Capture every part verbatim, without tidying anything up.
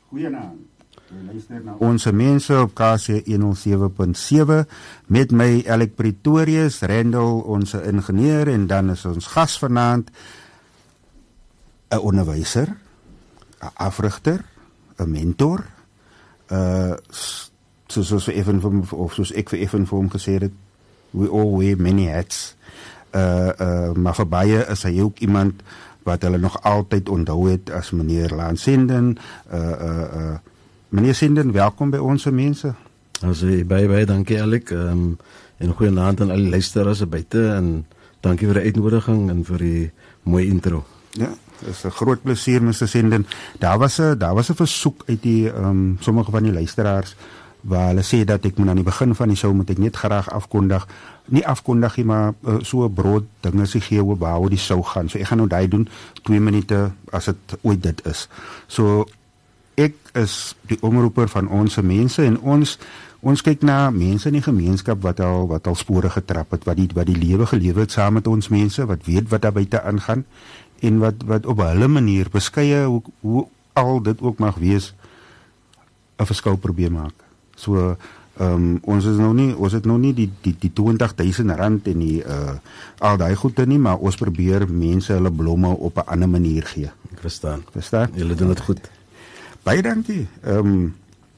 Goeienaand. Luister na Onze Mense op K C honderd sewe punt sewe met my Alec Pretorius, Randall, onze ingenieur, en dan is ons gas vanaand 'n onderwyser, 'n afrigter, 'n mentor, uh, soos, soos, even vir, of soos ek vir even vir hom gesê het, we all wear many hats, uh, uh, maar vir baie is hy ook iemand wat hulle nog altyd onthou het as meneer Laan Sinden. uh, uh, uh, Meneer Sinden, welkom by Onze Mense. Also, baie, baie dankie Alec, um, en goeienaand aan al die luisteraars buite, en dankie vir die uitnodiging en vir die mooie intro. Ja, dit is 'n groot plesier, meneer Sinden. Daar was 'n daar was 'n versoek uit die um, sommige van die luisteraars waar hulle sê dat ek moet aan die begin van die show moet ek net graag afkondig, nie afkondig nie, maar uh, so 'n brood dinge se gee oor waar die show gaan. So ek gaan nou daai doen twee minute as dit ooit dit is. So ek is die omroeper van Onze Mense, en ons ons kyk na mense in die gemeenskap wat al wat al spore getrap het, wat die wat die lewe gelewe het saam met ons mense, wat weet wat daar buite aangaan, en wat wat op hulle manier beskeie hoe, hoe al dit ook mag wees 'n verskil probeer maak. So um, ons is nou nie ons het nou nie die die die twintig duisend rand en die uh, al daai goede nie, maar ons probeer mense hulle blomme op 'n ander manier gee. Ek verstaan. Verstaan? Julle doen dit goed. Baie dankie. Um,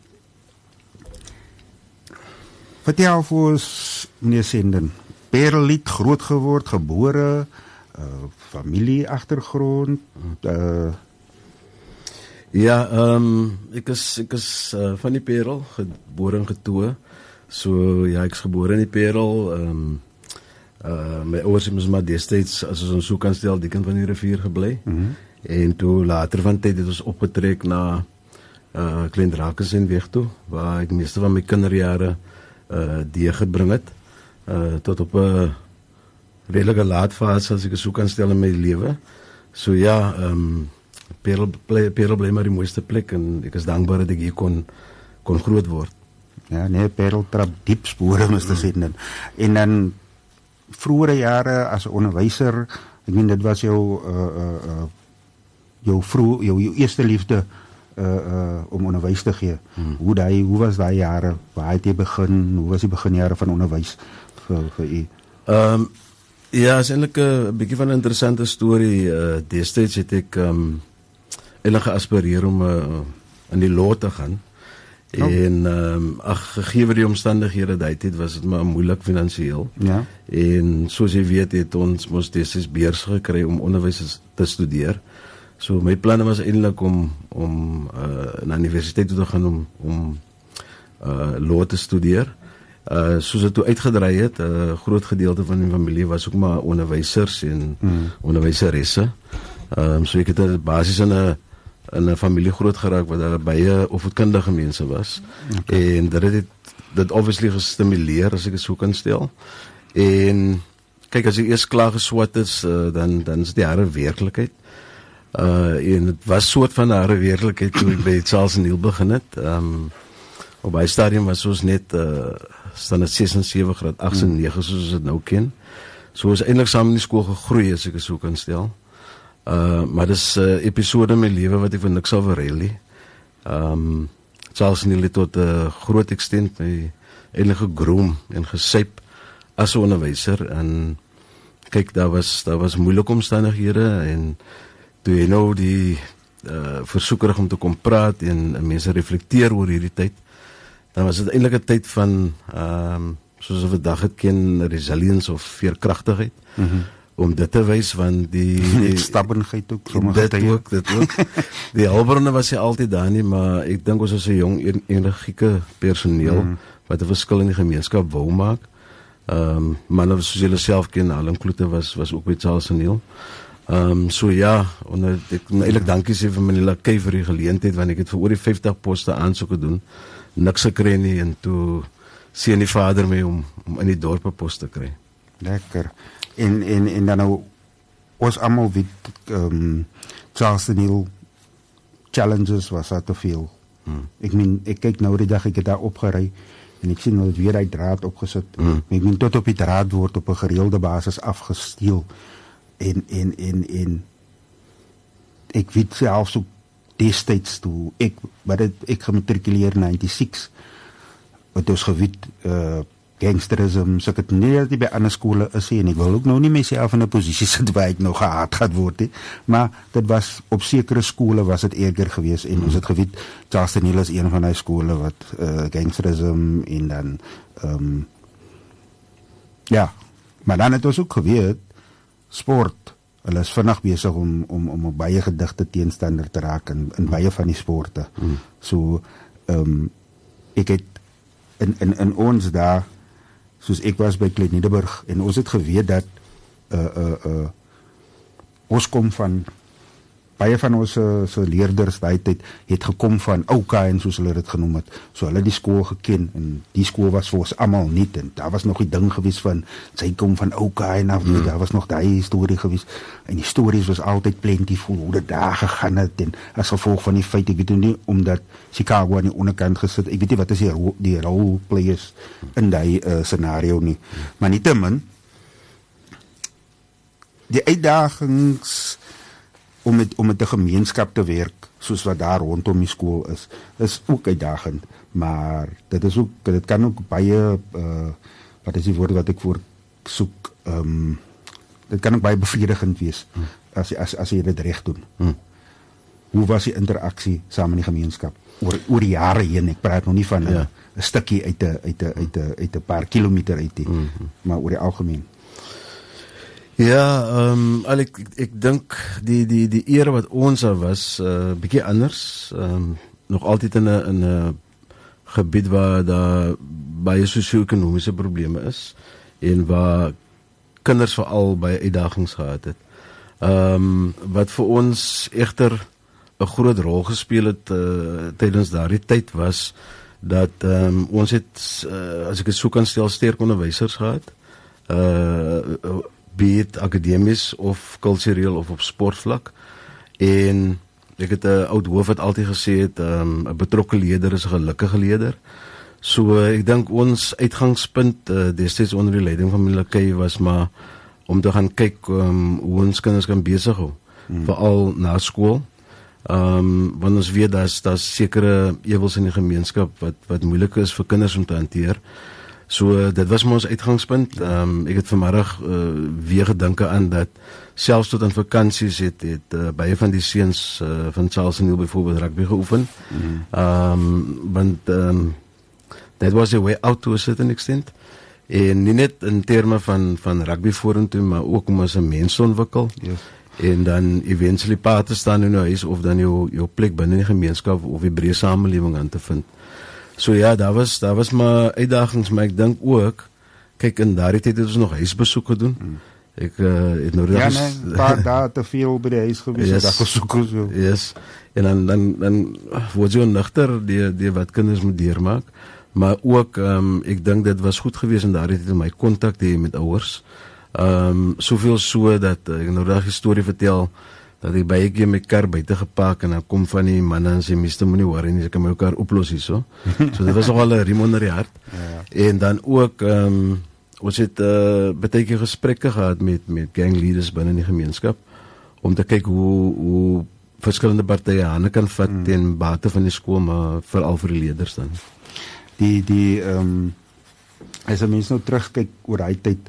vertel vir ons, meneer Sinden, Parellied, groot geword, gebore, uh, familie, agtergrond. Uh, ja, um, ek is, ek is uh, van die Parel, gebore en getoe. So, ja, ek is gebore in die Parel. Um, uh, my ouers het maar destyds, as ons so kan stel, die kant van die rivier gebly. Mm-hmm. En toe later van tyd het ons opgetrek na uh, Klein Drakensberg toe, waar ek meeste van my kinderjare uh, deurgebring het, uh, tot op 'n redelike laat fase, as ek so kan stel in my lewe. So ja, um, Parel bly, Parel bly maar die mooiste plek, en ek is dankbaar dat ek hier kon, kon groot word. Ja, nee, Parel trap diep spore, meneer Sinden. En dan vroegere jare as 'n onderwyser, ek meen dit was jou uh, uh, uh, jou vroeg, jou, jou eerste liefde uh, uh, om onderwys te gee. Hmm. Hoe, die, hoe was daai jare? Waar het jy begin? Hoe was die beginjare van onderwys vir, vir u? Um, ja, is eintlik 'n bietjie van 'n interessante storie. Uh, destyds het ek um, eintlik geaspireer om uh, in die law te gaan. Oh. En um, ag, gegee die omstandighede daai tyd was dit maar moeilik finansiëel. Ja. En soos jy weet het ons mos destyds beurs gekry om onderwys te studeer. So my planne was eintlik om om uh, na universiteit toe te gaan om om uh, law te studeer. Uh, soos dit toe uitgedraai het, 'n uh, groot gedeelte van die familie was ook maar onderwysers en hmm. onderwyseresse. Um, so ek het basies in 'n in 'n familie groot geraak wat daar baie opvoedkundige mense was. Okay. En dit het dit obviously gestimuleer, as ek dit so kan stel. En kyk, as jy eers klaar geswat is, uh, dan dan is dit harde werklikheid. Uh, en het was soort van harde werklikheid toe ek by Charles Neil begin het. Um, op by stadium was ons net uh, standaard ses en sewe graad agt en nege soos ons dit nou ken. So is eintlik saam in die skool gegroei, as ek dit so kan stel. Uh, maar dis 'n uh, episode in my lewe wat ek vir niks sal verruil nie. Um, Charles Neil het tot 'n uh, groot extent my eintlik gegroom en gesyp as 'n onderwyser. En kyk, daar was daar was moeilike omstandighede, en toe jy nou die uh, versoekerig om te kom praat en, en mense reflekteer oor hierdie tyd, dan was dit eintlik 'n tyd van um, soos ons vandag het ken, resilience of veerkragtigheid. Mm-hmm. Om dit te wys, want die, die stappenheid ook, dit tyd. ook, dit ook. Die hulpbronne was nie altyd daar nie, maar ek dink ons is 'n jong, energieke personeel, mm. wat 'n verskil in die gemeenskap wou maak. Um, manne soos julle self ken, Alan Kloete was, was ook by Charles Neil. Um, so ja, onder, ek moet eintlik dankie sê vir meneer Lakey vir die geleentheid, want ek het vir oor die vyftig poste aansoeke doen, niks gekry nie, en toe sien die vader my om, om in die dorp 'n pos te kry. Lekker. En, en, en dan nou, ons allemaal weet, um, Charles Neil challenges was daar te veel. Hmm. Ek meen, ek kyk nou die dag, ek het daar opgerei, en ek sien nou weer uit draad opgesit. Hmm. Ek meen, tot op die draad word op 'n gereelde basis afgesteel. En, en, en, en, ek weet selfs ook destijds toe ek wat het ek gematrikuleer in ninety-six wat ons geweet uh, gangsterism, so ek het nie dat die by ander skole is en ek wil ook nou nie myself in 'n posisie sit waar ek nou gehaat gaat word he, maar dit was op sekere skole was dit erger geweest en mm. ons het geweet Charleston Hill is een van die skole wat uh, gangsterism en dan um, ja, maar dan het ons ook geweet sport, hulle is vinnig besig om, om, om 'n baie gedigte teenstander te raak in, in baie van die sporte mm. so um, ek het in, in, in ons daar soos ek was by Klein Nederburg en ons het geweet dat uh, uh, uh, ons kom van baie van ons uh, so leerders daai tyd het gekom van Ouka en soos hulle dit genoem het, so hulle die skool geken en die skool was vir ons almal nie en daar was nog die ding gewees van sy kom van Ouka en af, mm. daar was nog daai storie gewees en die stories was altyd plentiful hoe dit daar gegaan het en as gevolg van die feit, ek weet nie omdat Chicago aan die onderkant gesit, ek weet nie wat is die, ro die role players in die uh, scenario nie, mm. maar nietemin die uitdagings om met, om met 'n gemeenskap te werk, soos wat daar rondom die skool is, is ook uitdagend, maar dit is ook, dit kan ook baie, uh, wat is die woord wat ek voor soek, um, dit kan ook baie bevredigend wees, hmm. as, as, as jy dit recht doen. Hmm. Hoe was die interaksie saam in die gemeenskap? Oor, oor die jare heen, ek praat nog nie van ja. een stukkie uit een uit een, uit een, uit een paar kilometer uit die, hmm. maar oor die algemeen. Ja, um, al ek, ek, ek dink die, die, die era wat ons al was, uh, bietjie anders, um, nog altyd in een, in een gebied waar daar baie sosio-ekonomiese probleme is, en waar kinders veral baie uitdagings gehad het. Um, wat vir ons echter een groot rol gespeel het uh, tydens daardie tyd was, dat um, ons het, uh, as ek het so kan stel, sterk onderwysers gehad, uh, be het akademies of kultureel of op sportvlak, en ek het een oud hoof wat altyd gesê het, um, 'n betrokke leier is 'n gelukkige leier, so ek dink ons uitgangspunt uh, destyds onder die leiding van meneer Kay was maar om te gaan kyk um, hoe ons kinders kan bezig hou, hmm. veral na skool, um, want ons weet dat daar sekere ewels in die gemeenskap wat, wat moeilik is vir kinders om te hanteer. So, uh, dit was maar ons uitgangspunt. Um, ek het vanmiddag uh, weer gedinke aan dat selfs tot in vakanties het, het uh, baie van die seuns uh, van Charles en Hill bijvoorbeeld rugby geoefen. Mm-hmm. um, want um, that was a way out to a certain extent. En nie net in terme van, van rugby vorentoe, maar ook om as 'n mens te ontwikkel. Yes. En dan eventually pa te staan in jou huis of dan jou, jou plek binne die gemeenskap of die breë samelewing aan te vind. So ja, daar was, daar was maar uitdagings, maar ek dink ook, kyk, in daardie tyd het ons nog huisbesoek gedoen. Hmm. Ek uh, het nou ja, nee, paar dae te veel by die huis gewees, yes. dat gesoek so. Yes, en dan, dan, dan word jy nugter die, die wat kinders moet deurmaak, maar ook, um, ek dink dit was goed gewees in daardie tyd om my kontak te hê met ouers, um, soveel so, dat ek nou daag die storie vertel, dat ek baie keer my kar buite gepak en dan kom van die manne en sê, meester moet nie worry nie, ek kan my kar oplos hier so. So dit was nogal 'n riem onder die hart. Ja. En dan ook, um, ons het uh, baie keer gesprekke gehad met, met gangleaders binne die gemeenskap, om te kyk hoe, hoe verskillende partye hande kan vat hmm. ten bate van die skool, maar veral vir die leerders dan. Die, die, um, as 'n mens nou terugkyk oor die tyd,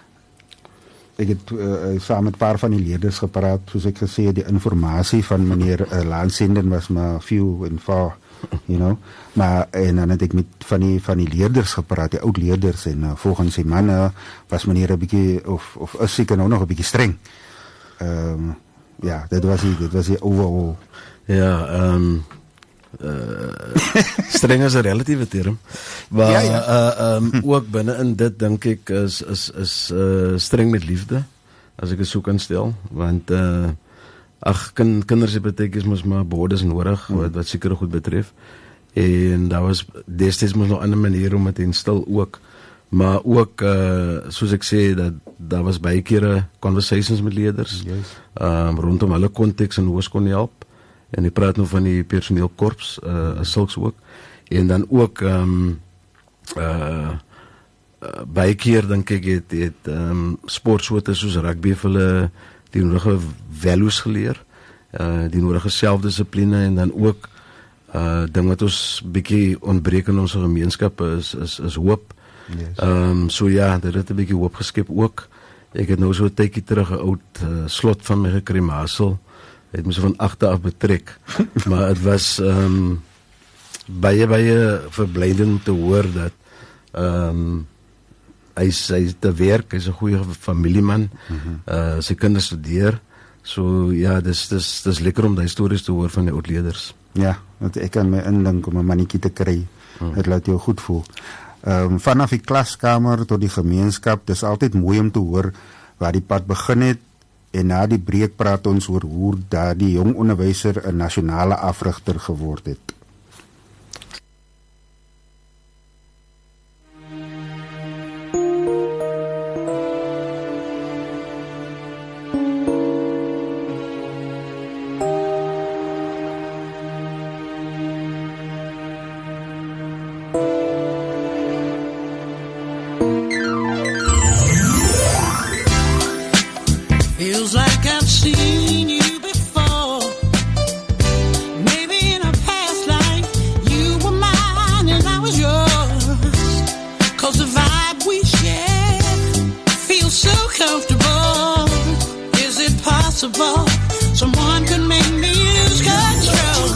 ek het uh, saam met 'n paar van die leerders gepraat, soos ek gesê het, die informasie van meneer uh, Lansenden was maar few and far, you know, maar en dan het ek met van die van die leerders gepraat, die oud leerders, en uh, volgens die manne was meneer 'n bietjie of of is seker nou nog 'n bietjie streng. Ehm um, ja, dit was die, dit was die overall. Ja, ehm um, uh, streng is 'n relatiewe term, maar ja, ja. Uh, um, ook binne in dit dink ek is is is uh, streng met liefde, as ek dit so kan stel, want uh, ag kind, kinders het baie keer mos maar boordes nodig hmm. wat wat sekere goed betref, en daar was destyds mos nog 'n ander manier om dit te instel ook, maar ook uh, soos ek sê, dat daar was baie kere conversations met leerders, yes. um, rondom hulle konteks en hoe ons kon help. En ek praat nou van die personeelkorps, uh, as sulks ook, en dan ook um, uh, uh, baie keer dink ek het, het um, sportsoorte soos rugby vir hulle die nodige values geleer, uh, die nodige selfdissipline en dan ook uh, ding wat ons bietjie ontbreek in ons gemeenskap is, is, is hoop. Yes. Um, so ja, dit het 'n bietjie hoop geskep ook. Ek het nou so 'n tydjie terug 'n oud uh, slot van my gekry, Masel. Het my so van agter af betrek. Maar dit was um, baie baie verblydend om te hoor dat um, hy sy te werk, hy's 'n goeie familieman. Mm-hmm. uh, sy kinders studeer. So ja, dis dis dis lekker om daai stories te hoor van die oud leerders. Ja, want ek kan my indink om 'n mannetjie te kry. Hmm. Dit laat jou goed voel. Ehm um, vanaf die klaskamer tot die gemeenskap, dis altyd mooi om te hoor waar die pad begin het en na die breek praat ons oor hoe daardie jong onderwyser 'n nasionale afrigter geword het. Feels like I've seen you before. Maybe in a past life you were mine and I was yours. 'Cause the vibe we share feels so comfortable. Is it possible someone could make me lose control?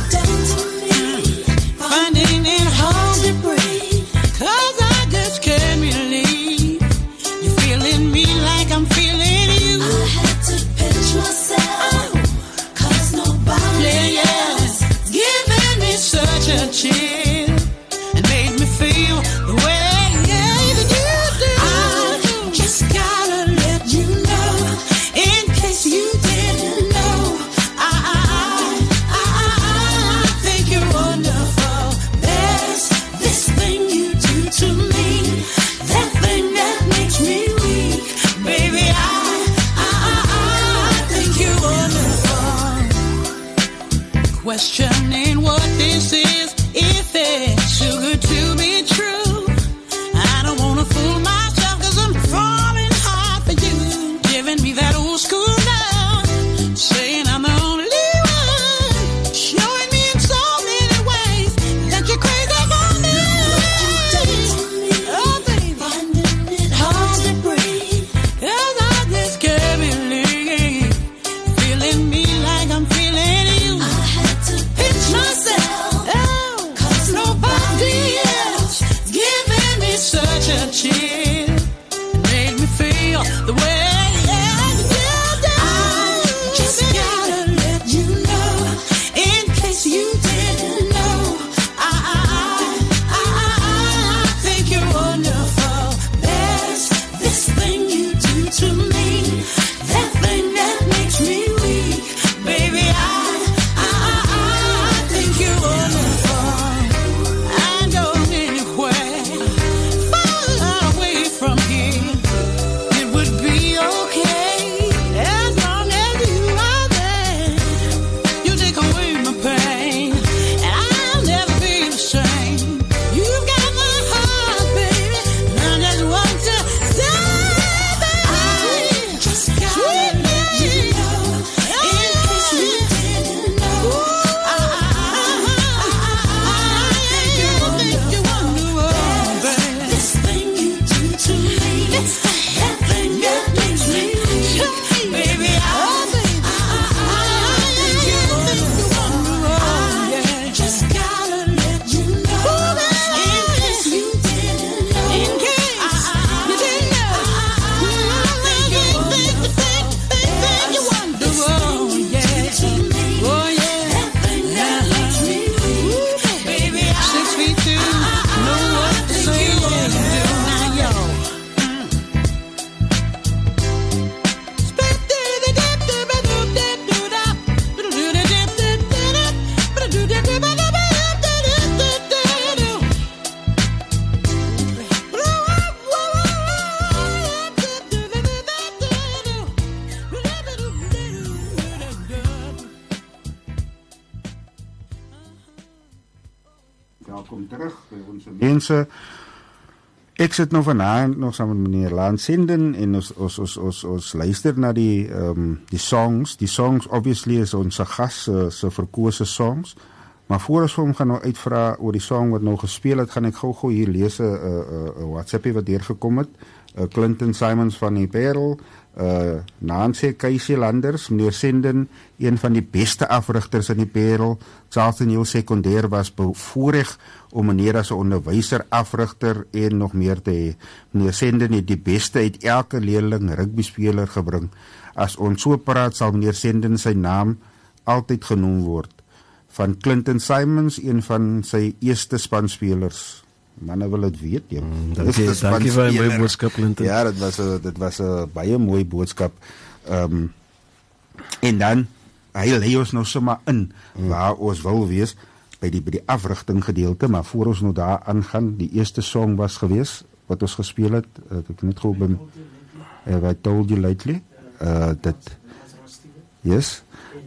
Finding it hard to breathe, 'cause I just can't believe you're feeling me like I'm feeling you. I had to pinch myself, 'cause nobody Yeah, yeah. else Giving me such a chill and made me feel the way that you do. I just gotta let you know, In case you didn't know, I, I, I, I, I think you're wonderful. there's this thing you do to me, that thing that makes me weak. Baby, I, I, I, I think you're wonderful. Questioning what this is, if it's too good to be true. I don't wanna fool myself, 'cause I'm falling hard for you. Giving me that old school love, saying I'm the only one, showing me in so many ways that you're crazy for me. Oh, baby, Finding it hard to breathe. 'cause I just can't believe feeling me like I'm feeling you. I had to pinch myself, Oh, 'cause nobody else giving me such a chill, made me feel the way that you do. I just gotta let you know, In case you didn't know, I, I, I, I, I think you're wonderful. there's this thing you do to me, that thing that makes me weak. Baby, I, I, I, I think you're wonderful. I go anywhere far away from here. It would be okay as long as you are there. You take away my pain, and I'll never be the same. You've got my heart, baby, and I just want to say, baby, Just gotta let you know, in case you didn't know. I, I think you're wonderful, baby. This thing you do to me, that thing that makes me weak. Baby, I, I think you're wonderful, yeah. Just gotta let you know, in case you didn't know. In case you didn't know, I think you're wonderful, yeah. Oh, yeah. That thing that makes me weak. Baby, six feet two, know what to say, what to do now, yo. Welkom terug by ons mense. Ek sit nou vanaand nog saam met meneer Laan Sinden en ons ons ons ons, ons luister na die um, die songs. Die songs obviously is ons gas se se verkose songs. Maar voor ons vir hom gaan nou uitvra oor die song wat nou gespeel het, gaan ek gou-gou hier lees 'n uh, uh, WhatsAppie wat deurgekom het. Uh, Clinton Simons van die Parel, uh, Nancy Casey Landers, meneer Sinden, een van die beste afrigters in die Parel. Charlton Hill Sekondêr was bevoorreg om meneer as 'n onderwyser, afrigter en nog meer te hê. Meneer Sinden het die beste uit elke leerling rugbyspeler gebring. As ons so praat, sal meneer Sinden sy naam altyd genoem word. Van Clinton Simons, een van sy eerste spanspelers. Manne wil dit weet, jy. Mm, dankie, dankie vir die mooi boodskap, Clinton. Ja, dit was 'n dit was 'n baie mooi boodskap. Ehm um, en dan hy lei ons nou sommer in mm. waar ons wil wees by die by die afrigting gedeelte, maar voor ons nou daar aangaan, die eerste song was gewees wat ons gespeel het, uh, ek net gou bin uh, I told you lately. Uh dit yes.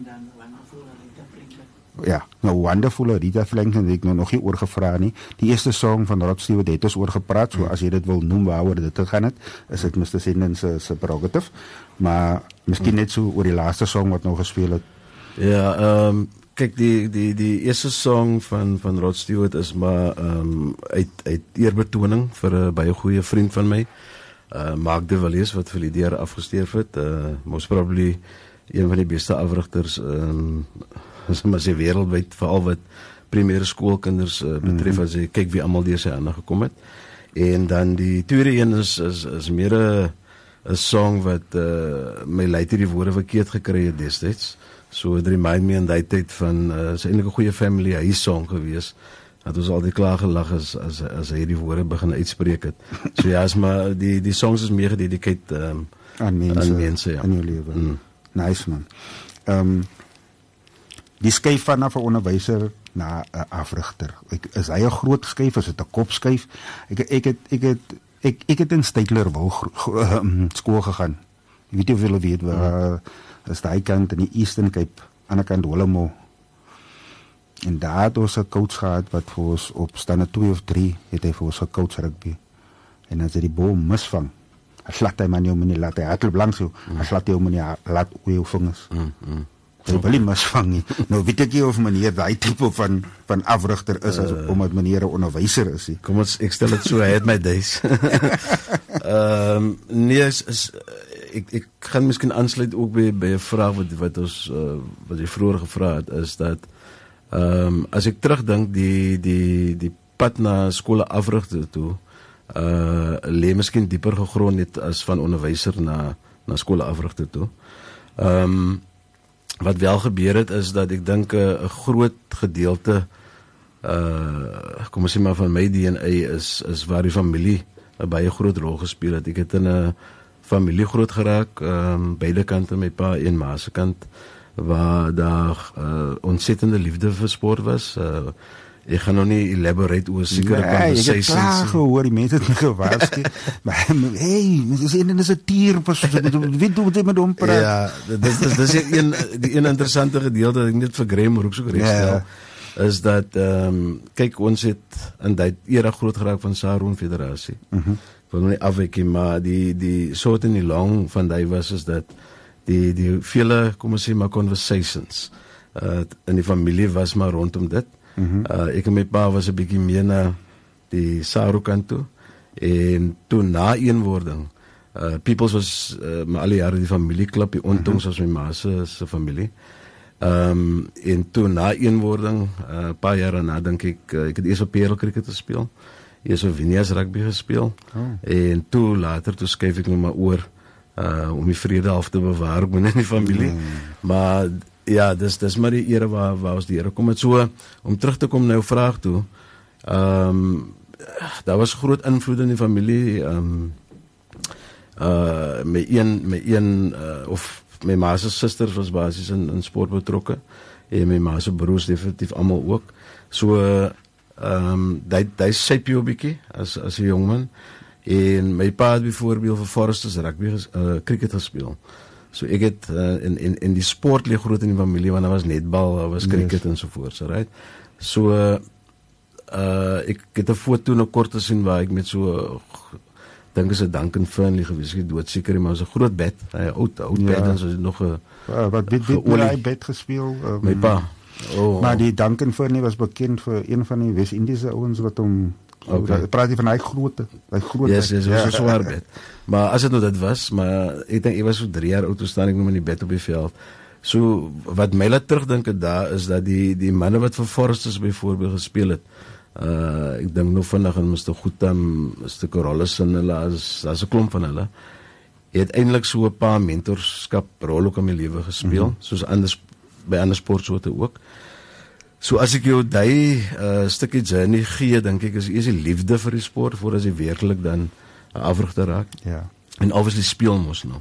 Ja, nou wonderful Rita Franklin, ek nou nog nie oor gevra nie. Die eerste song van Rod Stewart het ons oor gepraat, so as jy dit wil noem waaroor dit te gaan het, is dit mister Sinden se se prerogative, maar miskien net so oor die laaste song wat nou gespeel het. Ja, ehm um, kyk die die die eerste song van van Rod Stewart is maar ehm um, uit uit eerbetoning vir 'n baie goeie vriend van my, uh Mark de Villiers wat vir die jaar afgestorf het, uh most probably een van die beste afrigters ehm um, as maar sy wêreldwyd, veral wat primêre skoolkinders uh, betref, as jy kyk wie almal deur sy hande gekom het. En dan die tweede een is is is meer 'n 'n song wat uh, my later die woorde verkeerd gekry het destyds. So it remind me in daai tyd van uh, sy eintlik 'n goeie family hy song gewees. Dat ons altyd klaar gelag as as as hy die woorde begin uitspreek het. So ja, is maar die die songs is meer gededikeerd um, aan mense, aan mense ja. in jou lewe. Mm. Nice man. Ehm um, die skuif vanaf 'n onderwyser na 'n afrigter. Ek, is hy 'n groot skuif, is dit 'n kopskuif? Ek ek het ek het ek ek het in Stytlerwil um, skool gegaan. Ek weet nie of julle weet waar uh, is daai kant in die Eastern Cape, aan die kant Holemo. En daar het ons 'n coach gehad wat vir ons op stande twee of drie het hy vir ons gecoach rugby. En as hy die bal misvang, hy slaat hy man jou meneer laat hy hardloop langs jou, hy slaat jou meneer laat oor jou vingers. Mm, mm. Hy wil nie misvang nie. Nou weet ek nie of meneer daai tipe van van afrigter is as uh, omdat meneer 'n onderwyser is nie. Kom ons ek stel dit so, hy het my days. Ehm um, nee, is, is ek ek gaan miskien aansluit ook by by 'n vraag wat wat ons uh, wat jy vroeër gevra het, is dat ehm um, as ek terugdink die die die pad na skole afrigter toe uh lê miskien dieper gegrond net as van onderwyser na na skole afrigter toe. Ehm um, wat wel gebeur het is dat ek dink 'n groot gedeelte uh kom ons sê maar van my D N A is is waar die familie 'n baie groot rol gespeel het. Ek het in 'n familie groot geraak, ehm um, beide kante, my pa en ma se kant, waar daar uh, ontsettende liefde vir sport was. Uh, ek gaan nog nie elaborate oor sekere nee, conversations. Ek het klaar gehoor, die mense het my gewaarsku. Maar hey, dit is een, dit is 'n tier, wie doen dit met hom praat? Ja, dis dis dis een die een interessante gedeelte dat ek net vir Graham ook so geregstel. Ja. Is dat ehm um, kyk, ons het in daai era groot geraak van Saroon Federasie. Mhm. Mm wil nie afwyk nie, maar die die soort in die lang van daai was is dat die die vele kom ons sê maar conversations uh, in die familie was maar rondom dit. Mm-hmm. uh, ek en my pa was 'n bietjie meer na die Saroon kant toe, en toe na eenwording uh, Peoples was uh, maar al die jare die familieklub, die Ontongs mm-hmm. was my ma se se familie. Ehm um, en toe na eenwording 'n uh, paar jare na dink ek uh, ek het eers op Parel cricket gespeel. Eers op Winias rugby gespeel. Oh. En toe later toe skuif ek nou maar oor uh om die vrede half te bewaar binne die familie. Mm. Maar ja, dis dis maar die era waar waar ons die Here kom het. So om terug te kom na jou vraag toe. Ehm um, daar was groot invloed in die familie. Ehm um, uh my een my een uh, of my ma se susters was basies in in sport betrokke, en my ma se broers definitief almal ook. So ehm um, daai daai syp jy 'n bietjie as as 'n jong man. En my pa het byvoorbeeld vir Foresters rugby uh, cricket gespeel. So ek het uh, in in in die sport lê groot in die familie, want daar was netbal, daar was cricket yes. en so voort, so right. So uh, uh ek het 'n foto nou kort gesien waar ek met so dink is 'n Duncan Fernley gewees, ek dood seker, maar 'n groot bed, hy oud oud Ja. bed en so nog 'n Uh, wat dit dit Geolie. hy bed gespeel. Um, my pa. Oh, Maar die Duncan Fernley was bekend vir een van die Wes-Indiese ouens wat hom Okay. praat jy van hy grootte, hy groot. yes, yes, was 'n swaar bed. Maar as dit nou dit was, maar ek dink ek was so drie jaar oud toe staan ek nog in die bed op die veld. So wat my laat terugdink het daar is dat die die manne wat vir Foresters byvoorbeeld gespeel het. Uh ek dink nou vinnig aan mister Goetham, mister Corollis en hulle as as 'n klomp van hulle het eintlik so 'n paar mentorskap rol ook in my lewe gespeel, mm-hmm. soos anders by ander sportsoorte ook. So as ek jou daai uh, stukkie journey gee, dink ek is eers die liefde vir die sport voordat jy werklik dan afrigter raak. Ja. En obviously speel mos nou.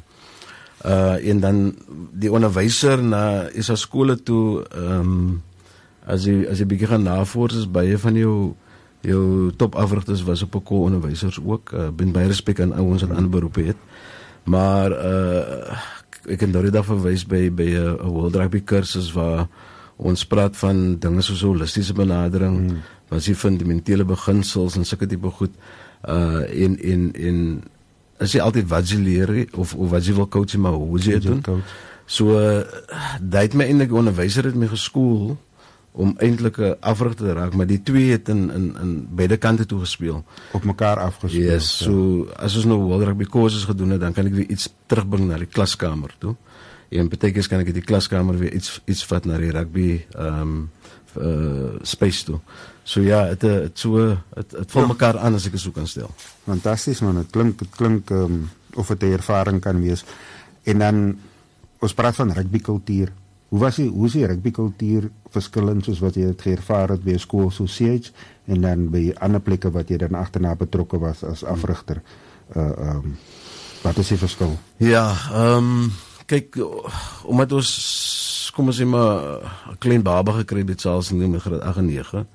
Uh en dan die onderwyser na is as skole toe ehm um, as jy as jy bietjie gaan navors is baie van jou jou top afrigters was op 'n kool onderwysers ook. Uh, ben baie respek aan ouens wat ander beroepe het. Maar uh ek het nou die dag verwys by by 'n uh, World Rugby kursus waar ons praat van dinge soos holistiese benadering, hmm. wat jy fundamentele beginsels en sulke tipe goed uh in in in as jy altyd wat jy leer of of wat jy wil coach, maar hoe jy dit doen. Coach. So uh, dit het my eintlik onderwyser het my geskool om eintlik 'n afrigter te raak, maar die twee het in in in beide kante toe gespeel. Op mekaar afgespeel. Yes, so as ons nou World Rugby kursus gedoen het, dan kan ek weer iets terugbring na die klaskamer toe. En beteken kan ek uit die klaskamer weer iets iets vat na die rugby ehm um, uh, space toe. So ja, dit het so dit het vol mekaar aan as ek dit so kan stel. Fantasties man, dit klink dit klink um, of dit 'n ervaring kan wees. En dan ons praat van rugbykultuur. Hoe was die hoe is die rugbykultuur verskillend soos wat jy dit geervaar het by 'n skool so C H en dan by ander plekke wat jy dan agterna betrokke was as afrigter? Uh um, wat is die verskil? Ja, ehm um, kyk, omdat ons kom ons sê maar 'n klein baba gekry het selfs in die graad agt en nege.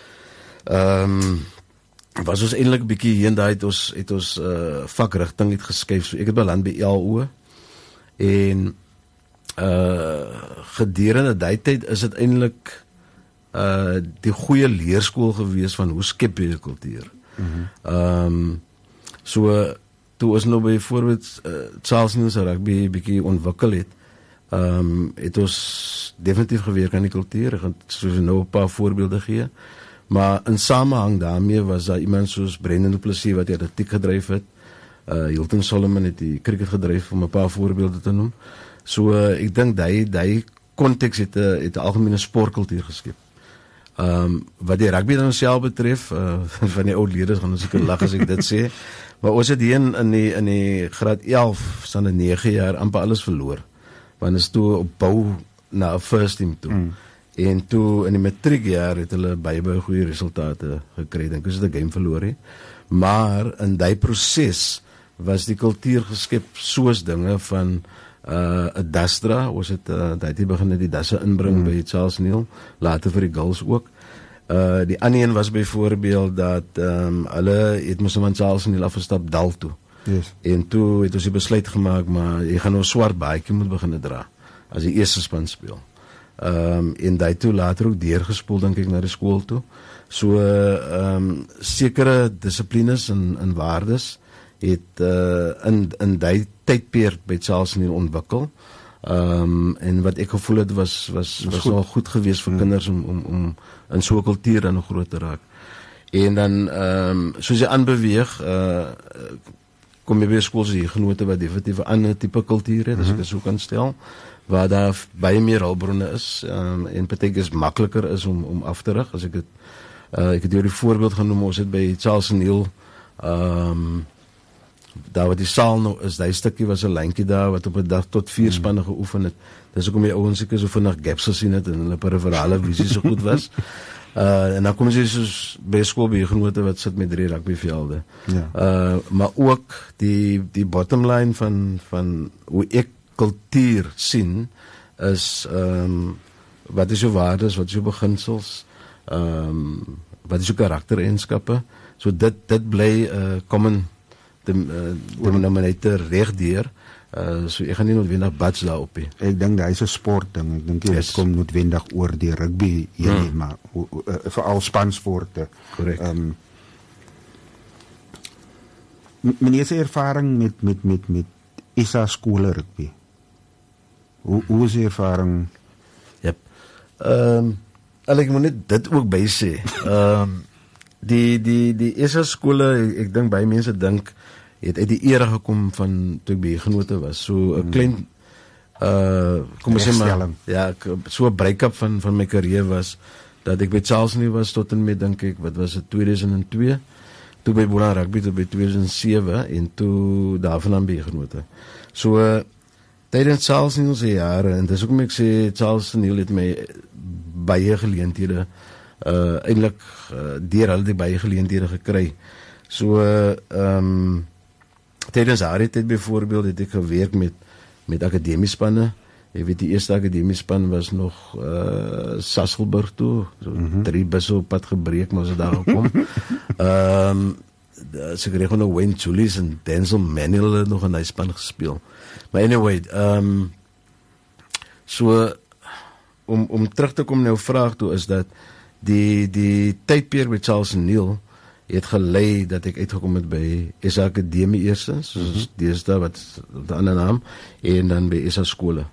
Ehm um, was ons eintlik 'n bietjie hier en daar het ons het ons uh, vakrigting het geskuif. So ek het beland by L O en uh gedurende daai tyd is dit eintlik uh die goeie leerskool gewees van hoe skep jy 'n kultuur. Ehm mm um, so toe ons nou byvoorbeeld uh, Charles Niels rugby bietjie ontwikkel het, ehm um, het ons definitief gewerk aan die kultuur. Ek gaan soos nou 'n paar voorbeelde gee. Maar in samehang daarmee was daar iemand soos Brendan du Plessis wat die atletiek gedryf het. Uh Hilton Solomon het die cricket gedryf om 'n paar voorbeelde te noem. So uh, ek dink daai daai konteks het 'n het 'n algemene sportkultuur geskep. Ehm um, wat die rugby dan self betref, uh, van die ou leerders gaan ons seker lag as ek dit sê. Maar ons het hier in in die in die graad elf staan 'n nege jaar amper alles verloor. Want ons toe op bou na 'n first team toe. Mm. En toe in die matriekjaar het hulle baie baie goeie resultate gekry. Dink ons het 'n game verloor hè. Maar in daai proses was die kultuur geskep soos dinge van 'n uh, Dastra, ons het uh, daai het begin die dasse inbring mm. by Charles Neil, later vir die girls ook. Uh die ander een was byvoorbeeld dat ehm um, hulle het mos van Charles Neil afgestap dal toe. Yes. En toe het ons die besluit gemaak, maar jy gaan nou swart baadjie moet begin dra as die eerste span speel. Ehm um, en daai toe later ook deurgespoel dink ek na die skool toe. So ehm um, sekere dissiplines en en waardes het uh, in in daai tydperk by Charles Neil ontwikkel. Ehm um, en wat ek gevoel het was was was wel goed geweest vir kinders om om om in so 'n kultuur dan groot te raak. En dan ehm um, soos jy aanbeweeg, uh kom jy by skool se genote wat definitief 'n ander tipe kultuur het, as ek dit so kan stel, waar daar baie meer hulpbronne is, ehm um, en baie is makliker is om om af te rig as ek dit uh ek het jou die voorbeeld genoem, ons het by Charles Neil ehm um, daar wat die saal nou is, daai stukkie was 'n lyntjie daar wat op 'n dag tot vier spanne geoefen het. Dis hoekom die ouens seker so vinnig gaps gesien het en hulle periferale visie so goed was. Uh en dan kom jy soos by skool by genote wat sit met drie rugbyvelde. Ja. Uh maar ook die die bottom line van van hoe ek kultuur sien is ehm um, wat is jou waardes, wat is jou beginsels, ehm um, wat is jou karaktereienskappe. So dit dit bly 'n uh, common die uh, denominator regdeur Uh, so ek gaan nie noodwendig bats daarop nie. Ek dink hy is 'n sport ding. Ek dink jy Yes. dit kom noodwendig oor die rugby hier nie, maar o- o- uh, veral spansporte. Korrek. Ehm m- meneer se ervaring met met met met I S A skole rugby. Hoe hoe is die ervaring? Yep. Ehm um, ek moet net dit ook by sê. Ehm um, die die die I S A skole, ek, ek dink baie mense dink het uit die era gekom van toe ek by Genote was. So 'n klein uh kom ons sê maar Regstelling. ja, ek- so 'n break-up van van my kariere was dat ek by Charles nie was tot en met dink ek wat was dit twee thousand two, toe by Boland Rugby tot by two thousand seven en toe daarvan aan by Genote. So uh, tydens Charles Neal se jare en dis hoekom ek sê Charles Neal het my baie geleenthede uh eintlik uh, deur hulle die baie geleenthede gekry. So ehm uh, um, tydens haar tyd byvoorbeeld het ek gewerk met met akademiespanne. Ek weet die eerste akademiespan was nog uh Sasolburg toe, so mm-hmm. drie busse op pad gebreek, maar ons het daar gekom. Ehm um, se kry gewoon Wayne Julius en Denzel Manuel het nog in die span gespeel. Maar anyway, ehm um, so om om terug te kom na jou vraag toe is dat die die tydperk met Charles Neal het gelei dat ek uitgekom het by S A Akademie eerstens, soos mm -hmm. deesdae wat die ander naam, en dan by S A skole.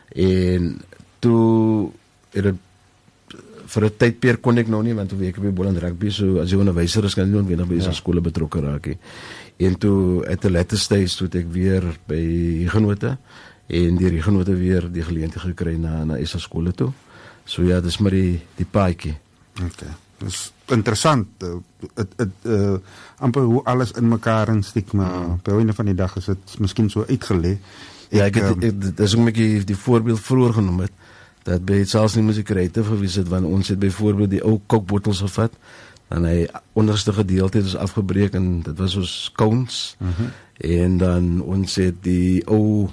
En toe het het vir 'n tydperk kon ek nou nie, want toe ek by Boland Rugby, so as jy onderwyser is, kan jy nie noodwendig by S A skole betrokke raak nie. En toe at the latter stage toe het ek weer by Genote en die Genote weer die geleentheid gekry na na S A skole toe. So ja, dis maar die die paadjie. Okay. Dis interessant. Dit dit uh amper hoe alles in mekaar insteek, maar mm. by einde van die dag is dit miskien so uitgelê. Ja, ek het ek, dis ook 'n bietjie die voorbeeld vroeër genoem het dat by Charles Neal Music Creative verwys het want ons het byvoorbeeld die ou kookbottels gevat en hy onderste gedeelte het ons afgebreek en dit was ons cones. Mm-hmm. En dan ons het die ou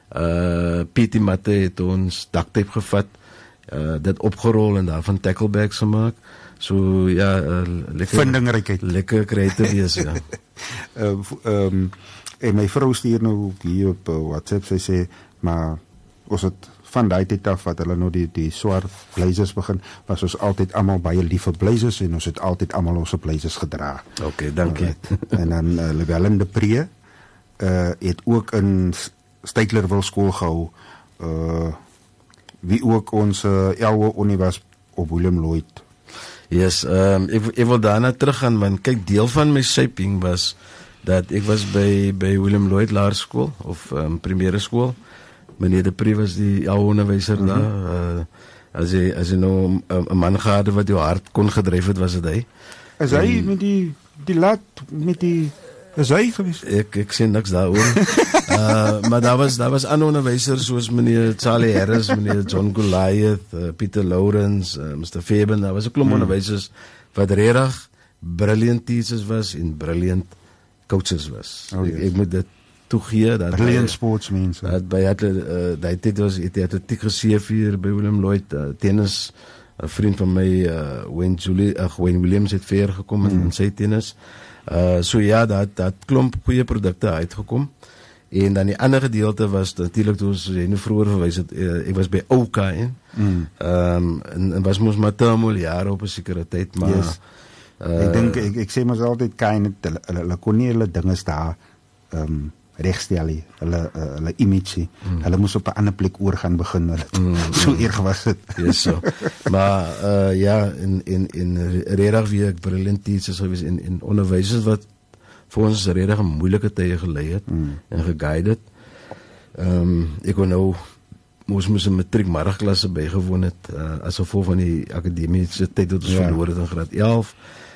uh P T matte het ons duct tape gevat, uh dit opgerol en daarvan tacklebags gemaak. So ja, uh, lekker vindingrykheid. Lekker creatief is ja. Ehm uh, um, en my vrou stuur nou hier op uh, WhatsApp, sy sê maar ons het van daai tyd af wat hulle nou die die swart blazers begin, was ons altyd almal baie lief vir blazers en ons het altyd almal ons blazers gedra. Okay, dankie. Right. En dan uh, Llewellyn de Pre uh het ook in Stytlerville skool gehou. Uh wie ook ons uh, Elwe Unie was op Willem Lloyd. Yes, um, ek, ek wil daarna teruggaan, want kyk, deel van my shaping was dat ek was by by Willem Lloyd Laerskool of um, primêre skool. Meneer de Pre was die ou onderwyser mm-hmm. daar. Uh, as jy as jy nou 'n man gehad wat jou hart kon gedryf het, was dit hy. Is hy en, met die die laat met die is hy gewees? Ek ek sien niks daaroor. uh, maar daar was daar was ander onderwysers soos meneer Charlie Harris, meneer John Goliath, uh, Pieter Lawrence, uh, mister Fairbairn. Daar was 'n klomp mm. onderwysers wat regtig brilliant teachers was en brilliant coaches was. Oh, ek, yes. ek moet dit toegee dat brilliant sportsmen. Dat by het uh, daai tyd was het atletiek geseef hier by Willem Lloyd, uh, tennis. 'n vriend van my uh, Wayne Julie, ag Wayne Williams het ver gekom mm. in sy tennis. Uh so ja, dat dat klomp goeie produkte uitgekom. En dan die ander gedeelte was natuurlik toe ons jy nou vroeër verwys het, uh, ek was by O K N. Mm. Um en, en was mos maar termol jare op 'n sekere tyd, maar yes. uh, ek dink ek, ek sê mos altyd kan hulle hulle kon nie hulle dinge daar um regstel nie. Hulle uh, hulle image. Mm. Hulle moes op 'n ander plek oor gaan begin. Hulle mm. so erg was dit. Yes, so. Maar uh ja, in in in regtig wie ek brilliant teachers gewees en en onderwysers wat vir ons regtig 'n moeilike tye gelei het mm. en geguide het. Ehm um, ek kon nou moes moes 'n matriek middelklasse bygewoon het uh, as gevolg van die akademiese tyd wat ons ja. verloor het in graad elf.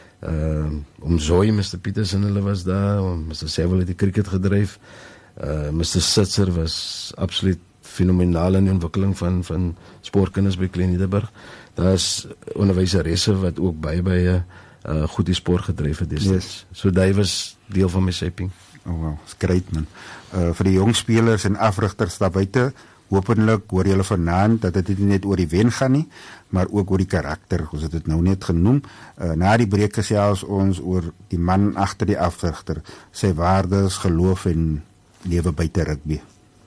Ehm uh, om Zoe, mister Petersen hulle was daar, mister Sewell het die cricket gedryf. Uh mister Sitzer was absoluut fenomenaal in die ontwikkeling van van sportkinders by Klein Nederburg. Daar's onderwyseresse wat ook baie baie uh goed die sport gedryf het destyds. Yes. So daai was deel van my shaping. Oh wow, it's great man. Uh vir die jong spelers en afrigters daar buite, hopelik hoor julle vanaand dat dit nie net oor die wen gaan nie, maar ook oor die karakter. Ons het dit nou net genoem. Uh, na die breek gesels ons oor die man agter die afrigter, sy waardes, geloof en lewe buite rugby.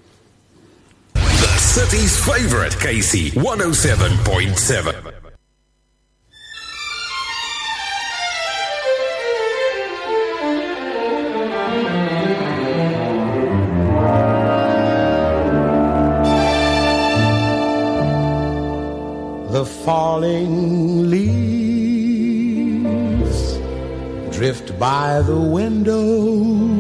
city's favourite K C one oh seven point seven. The falling leaves drift by the window.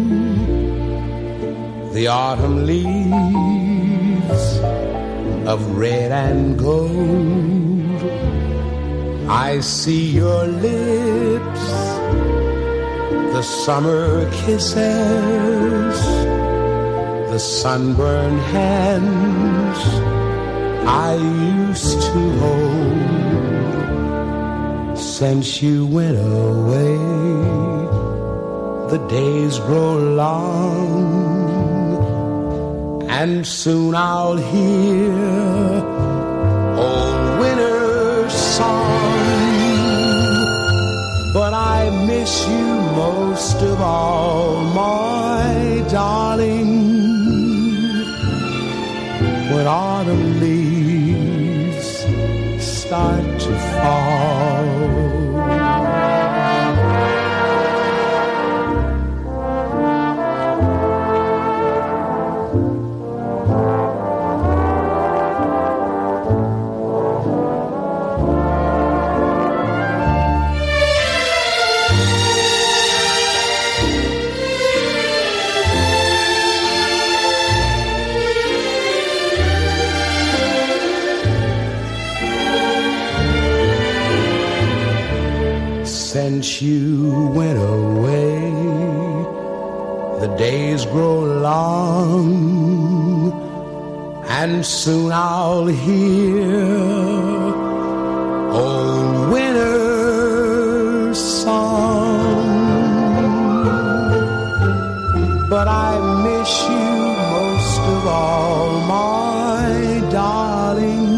The autumn leaves of red and gold. I see your lips, the summer kisses, the sunburned hands I used to hold. Since you went away, the days grow long, and soon I'll hear old winter's song. But I miss you most of all, my darling, when autumn leaves start to fall. Since you went away, the days grow long, and soon I'll hear old winter's song. But I miss you most of all, my darling,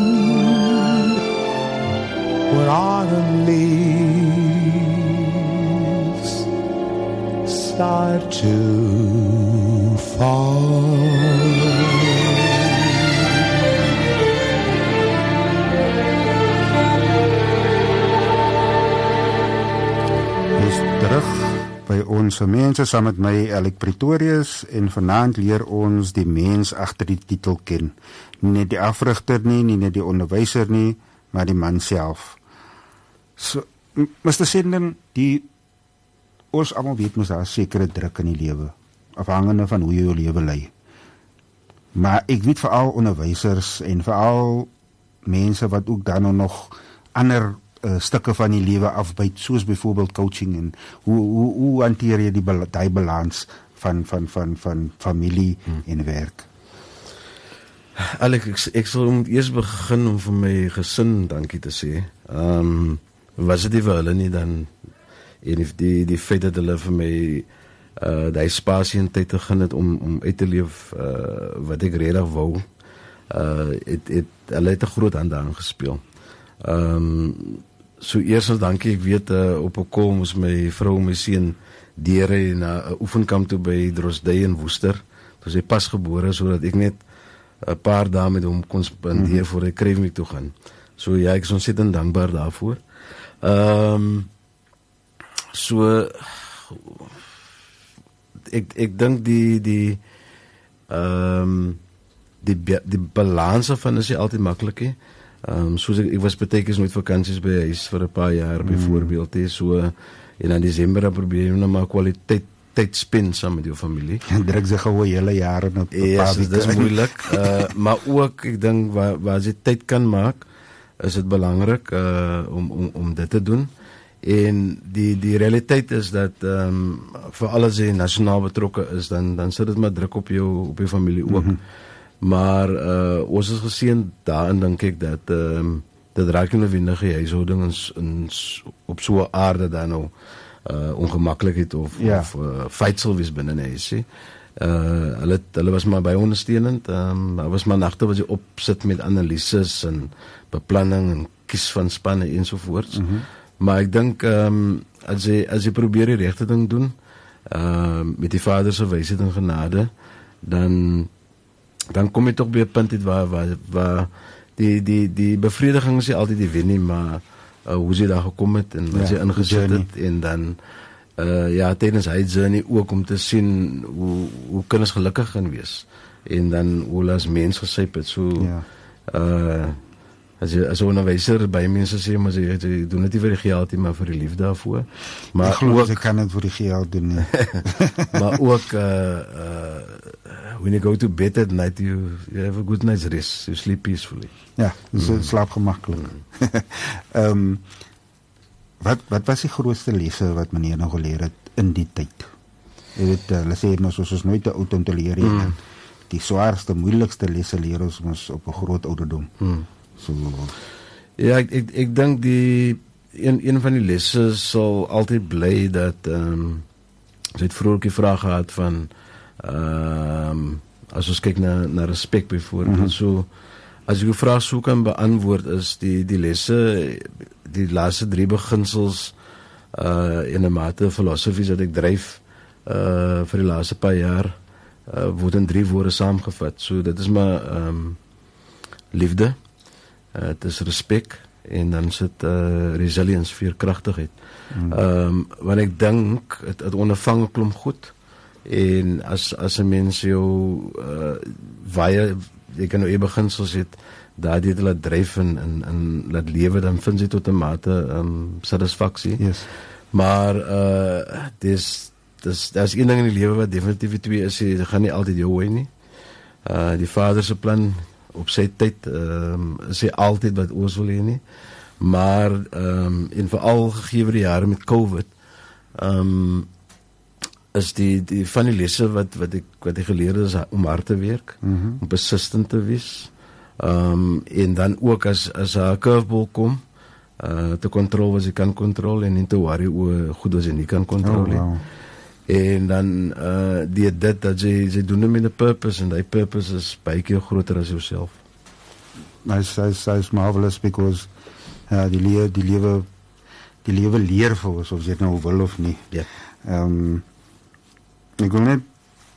when autumn leaves start to fall. Ons terug by ons mense saam met my Alec Pretorius, en vanaand leer ons die mens agter die titel ken. Nie net die afrigter nie, nie net die onderwyser nie, maar die man self. So, mister Senden, die ons almal weet mos daar 'n sekere druk in die lewe, afhangende van hoe jy jou lewe lei. Maar ek weet veral onderwysers en veral mense wat ook dan nog ander uh, stukke van die lewe afbyt, soos byvoorbeeld coaching, en hoe hoe hoe hanteer jy die daai balans van van van van familie hmm. en werk? Alex, ek, ek sal eers begin om vir my gesin dankie te sê. Ehm um, was dit nie vir hulle nie, dan en die die feit dat hulle vir my uh daai spasie en tyd te gun het om om uit te leef uh wat ek regtig wou, uh het het hulle het 'n groot hand daarin gespeel. Ehm um, so eers dankie, ek weet uh, op 'n kom moes my vrou en my seun deure na 'n oefenkamp toe by Drosdey in Woester. Toe hy pas gebore, sodat ek net 'n paar dae met hom kon spandeer mm-hmm. voor hy Kreefmik toe gaan. So ja, ek is ontsettend dankbaar daarvoor. Ehm um, so ek ek dink die die ehm um, die die balans van is nie altyd maklik nie. Ehm um, soos ek, ek was baie keer met vakansies by huis vir 'n paar jaar mm. byvoorbeeld, hè, so en in Desember dan probeer jy nou maar kwaliteit tyd spend saam met jou familie. En druk sy gou hele jare op 'n paar weke. Dit is moeilik, uh, maar ook ek dink waar waar jy tyd kan maak, is dit belangrik uh, om om om dit te doen. En die die realiteit is dat ehm um, vir alles jy nasionaal betrokke is, dan dan sit dit maar druk op jou op jou familie ook. Mm-hmm. Maar uh, ons is geseën daarin, dink ek, dat ehm um, dit raak nie noodwendig die huishouding ons ons op so 'n aarde dan nou uh, ongemaklikheid of ja. of uh, feitsel wees binne hy sê. Uh, hulle hulle was maar baie ondersteunend. Ehm um, daar was maar nagte wat jy opsit met analises en beplanning en kies van spanne ensovoorts. Mm-hmm. Maar ek dink ehm um, as jy as jy probeer die regte ding doen, ehm uh, met die Vader se wysheid en genade, dan dan kom jy tog by 'n punt uit waar waar waar die die die bevrediging is nie altyd die wen nie, maar uh, hoe sy daar gekom het en wat Ja, sy ingesit journey. het en dan uh, ja, tydens hy journey ook om te sien hoe hoe kinders gelukkig gaan wees en dan hoe hulle as mens gesyp het. So Ja. uh as jy as 'n onderwyser by mense sê maar jy, jy doen dit nie vir die geld nie, maar vir die liefde daarvoor. Maar Ek glo ook ek kan dit vir die geld doen nie. maar ook uh, uh, when you go to bed at night, you, you have a good night's rest. You sleep peacefully. Ja, dus mm. slaap gemaklik. Ehm um, wat wat was die grootste lesse wat meneer nog geleer het in die tyd? Jy weet, hulle sê mos ons is nooit te oud om te leer nie. Mm. Die swaarste, moeilikste lesse leer ons mos op 'n groot ouderdom. Mm. So ja, ek ek, ek dink die een een van die lesse sal altyd bly dat ehm um, jy het vroeër die vraag gehad van ehm um, as ons kyk na na respek byvoorbeeld. Mm-hmm. So as jy die vraag sou kan beantwoord is die die lesse die laaste drie beginsels uh in 'n mate filosofies wat ek dryf uh vir die laaste paar jaar uh, word in drie woorde saamgevat. So dit is maar ehm um, liefde, dit uh, is respek en dan sit uh, resilience, veerkragtigheid. Mm. Um, want ek dink het, het ondervang 'n klomp goed en as as 'n mens jou uh, baie jy kan nou eie beginsels het daardie te laat dryf en en, en laat lewe, dan vind jy tot 'n mate um, satisfaksie. yes. Maar uh dis dis daar's een ding in die lewe wat definitief die twee is, jy gaan nie altyd jou wy nie. Uh die Vader se plan op sy tyd ehm um, is hy altyd wat ons wil hê nie. Maar ehm um, en veral gegee die jare met COVID ehm um, is die die van die lesse wat wat ek wat ek geleer het is om hard te werk, mm-hmm. om persistent te wees. Ehm um, en dan ook as as 'n curveball kom, uh te kontrol wat jy kan kontrol en nie te worry oor goed wat jy nie kan kontrol nie. Oh, wow. En dan uh die dit dat jy jy doen dit met 'n purpose en die purpose is baie keer groter as jouself. Nice, nice, nice, marvelous because uh, die lewe die lewe die lewe leer vir ons of jy dit nou wil of nie. Ja. Ehm um, ek wil net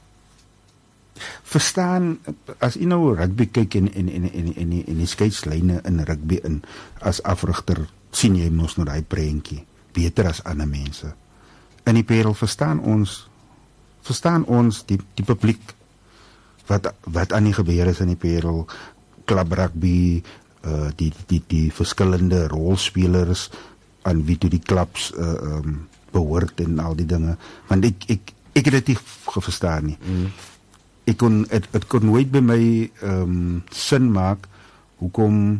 verstaan as jy nou rugby kyk en en en en en die, die skeidslyne in rugby in as afrigter sien jy mos nou daai prentjie beter as ander mense. In die Parel verstaan ons verstaan ons die die publiek wat wat aan die gebeur is in die Parel, klub rugby, uh, die die die verskillende rolspelers aan wie toe die klubs uh, um, behoort en al die dinge, want ek ek ek het dit nie verstaan nie. Mm. Ek kon het, het kon nooit by my um, sin maak hoekom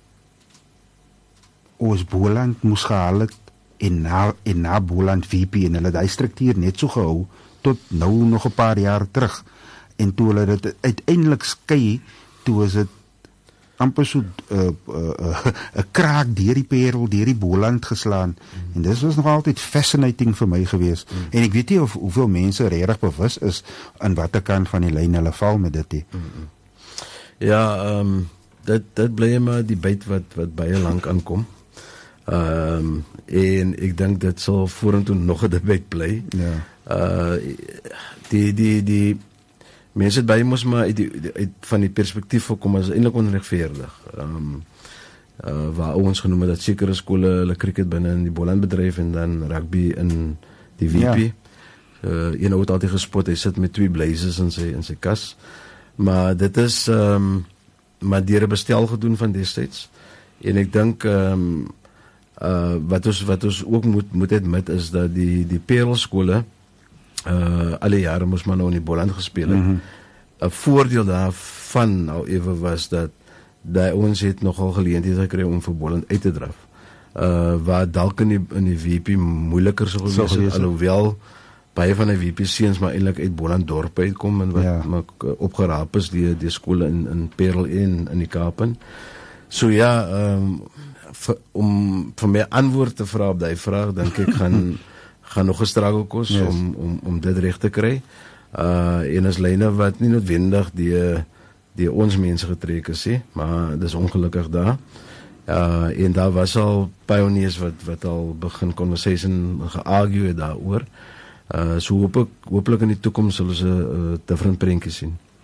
ons Boland moes gehaal het en na, en na Boland V P en hulle die struktuur net so gehou tot nou nog 'n paar jaar terug en toe hulle dit uiteindelik skei, toe is dit amper so 'n uh, uh, uh, uh, kraak deur die Parel, deur die Boland geslaan mm. en dis was nog altyd fascinating vir my gewees mm. en ek weet nie of hoeveel mense regtig bewus is aan watter kant van die lyn hulle val met dit nie. Mm-hmm. Ja, ehm um, dit dit bly maar die byt wat wat baie lank aankom. Ehm um, en ek dink dit sal vorentoe nog 'n debat bly. Ja. Uh die die die mense het baie mos maar uit, die, uit van die perspektief gekom as eintlik onregverdig. Ehm um, uh waar ons genoem het dat sekere skole hulle cricket binne in die Boland bedryf en dan rugby in die V P. Ja. Uh een ou het altyd gespot, hy sit met twee blazers in sy in sy kas. Maar dit is ehm um, maar deur 'n bestel gedoen van destyds. En ek dink ehm um, uh wat ons wat ons ook moet moet admit is dat die die Parel skole uh alle jare moes maar nou in die Boland gespeel het. 'n mm-hmm. voordeel daarvan nou ewe was dat dat ons het nogal geleenthede gekry om vir Boland uit te draf. Uh waar dalk in die in die V P moeiliker sou gewees het, alhoewel baie van die V P seuns maar eintlik uit Boland dorp uitkom en wat ja. maar opgeraap is die die skole in in Parel en in die Kaapen. So ja, um, vir, om vir my antwoord te vra op daai vraag, dink ek gaan gaan nog 'n struggle kos yes. om om om dit reg te kry. Uh en as lyne wat nie noodwendig die die ons mense getrek is nie, maar dis ongelukkig daar. Uh en daar was al pioneers wat wat al begin conversation geargue het daaroor. Uh so hoop ek hooplik in die toekoms sal ons 'n uh, different prentjie sien.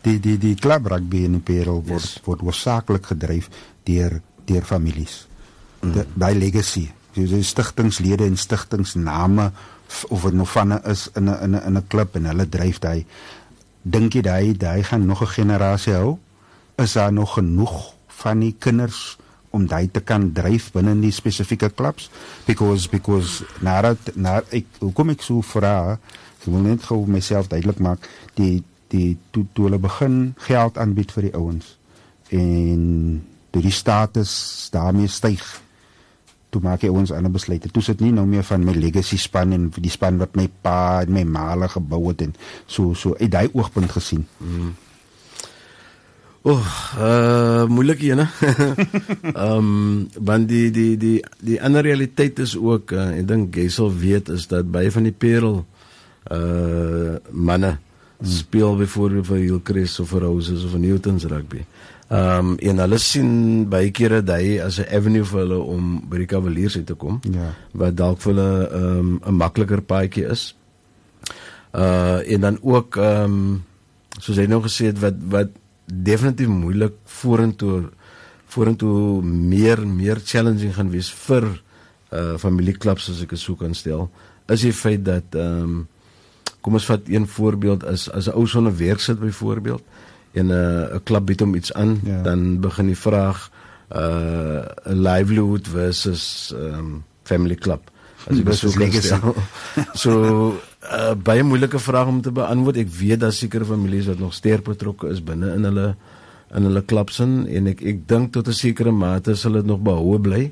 die die die klub rugby in die Parel word Yes. word hoofsaaklik gedryf deur deur families. Mm. Daai legacy, so die stigtingslede en stigtingsname f- of dit nog van 'n is in 'n in 'n in 'n klub en hulle dryf daai. Dink jy daai daai gaan nog 'n generasie hou? Is daar nog genoeg van die kinders om daai te kan dryf binne die spesifieke klubs? Because because nadat na ek hoekom ek so vra, ek wil net gou myself duidelik maak, die die toe toe hulle begin geld aanbied vir die ouens en toe die status daarmee styg, toe maak jy ons ander besluite. Toe sit nie nou meer van my legacy span en die span wat my pa en my ma gebou het en so so uit daai oogpunt gesien. Mm. Oh, uh, moeilik ene. um, want die, die, die, die ander realiteit is ook, uh, ek dink jy sal weet, is dat baie van die Parel uh, manne mm. speel bijvoorbeeld vir Hillcrest of vir Roses of vir Newtons rugby. Um, en hulle sien baie kere daai as 'n avenue vir hulle om by die Cavaliers uit te kom, Ja. wat dalk vir hulle um, 'n makliker paadjie is. Uh, en dan ook, um, soos hy nou gesê het, wat, wat definitief moeilik vorentoe vorentoe meer meer challenging gaan wees vir uh, familieklubs, as ek dit so kan stel, is die feit dat um, kom ons vat een voorbeeld, as as 'n ou sonder werk sit byvoorbeeld en 'n uh, 'n klub bied hom iets aan, Ja. dan begin die vraag uh, 'n livelihood versus um, family club, as ek dit so Versus kan legacy. stel. So uh, baie moeilike vraag om te beantwoord. Ek weet daar sekere families wat nog sterk betrokke is binne in hulle in hulle klubs in, en ek ek dink tot 'n sekere mate sal dit nog behoue bly.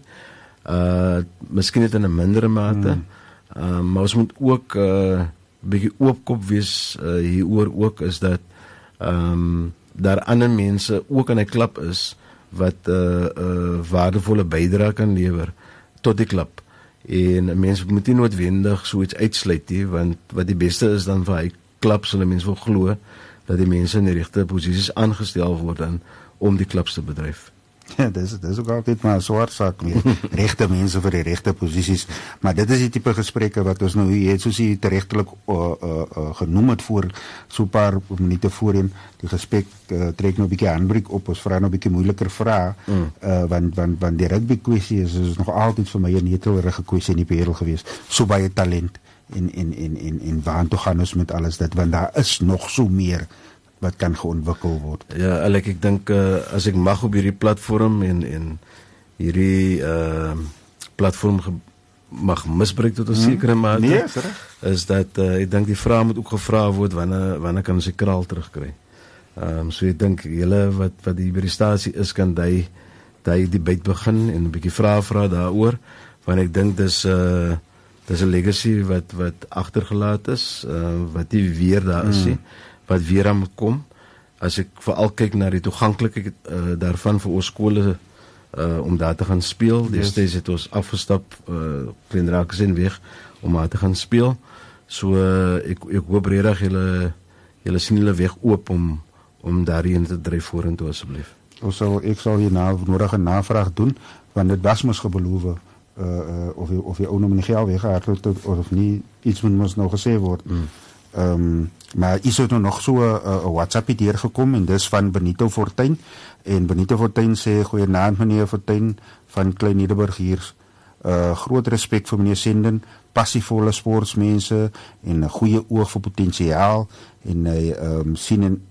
Uh miskien net in 'n mindere mate. Mm. Uh, maar ons moet ook 'n uh, bietjie oopkop wees uh, hieroor ook, is dat ehm um, daar ander mense ook in 'n klub is wat 'n uh, uh, waardevolle bydrae kan lewer tot die klub. En mense moet nie noodwendig so iets uitsluit nie, want wat die beste is dan vir hy klub, sal mense wil glo dat die mense in die regte posisies aangestel word dan om die klubs te bedryf. Ja, dis dis ook altyd maar 'n swaar saak meer. Regte mense vir die regte posisies, maar dit is die tipe gesprekke wat ons nou hier het, soos jy teregtelik uh, uh, uh, genoem het voor so 'n paar minute voorheen. Die gesprek uh, trek nou 'n bietjie handbreek op. Ons vra nou 'n bietjie moeiliker vrae, mm. uh, want want want die rugby kwessie is, is nog altyd vir my 'n netelerige kwessie in die wêreld gewees. So baie talent en en en en en waartoe gaan ons met alles dit, want daar is nog so meer wat kan geontwikkel word. Ja, Alec, ek dink uh, as ek mag op hierdie platform en en hierdie uh, platform ge, mag misbruik tot 'n sekere mate, Nee, is reg. is dat uh, ek dink die vraag moet ook gevra word wanneer wanneer kan ons die kraal terugkry. Ehm um, so ek dink julle wat wat die by die stasie is, kan daai daai debat begin en 'n bietjie vrae vra daaroor, want ek dink dis 'n uh, dis 'n legacy wat wat agtergelaat is, uh, wat nie weer daar is nie. Mm. wat weer aan moet kom. As ek veral kyk na die toeganklikheid uh, daarvan vir ons skole uh, om daar te gaan speel. Yes. Destyds het ons afgestap, uh, Kleinrakes en weg, om daar te gaan speel. So uh, ek ek hoop regtig julle julle sien hulle weg oop om om daarin te dryf vorentoe asseblief. Ons sal ek sal hier na nodige navraag doen, want dit was mos gebeloof uh, uh, of jy, of jy ou nou nie geld weggehardloop het of, of nie, iets moet mos nou gesê word. Mm. Um, maar is er nog so 'n WhatsApp hier gekom en dis van Benito Fortuin, en Benito Fortuin sê goeienaand meneer Fortuin van Klein Nederburg hier. Uh, groot respek vir meneer Senden, passievolle sportmense en 'n goeie oog vir potensiaal, en hy um, sien en